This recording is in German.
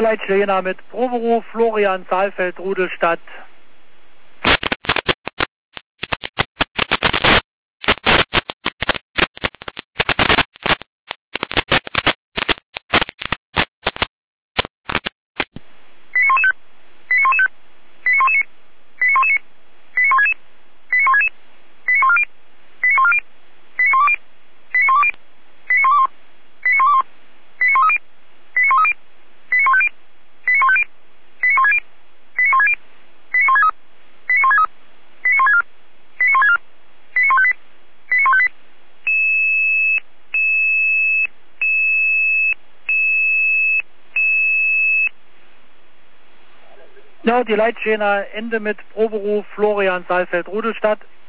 Leitstelle mit Proberuf Florian Saalfeld, Rudelstadt. Ja, die Leitstelle Ende mit Proberuf Florian Saalfeld, Rudelstadt.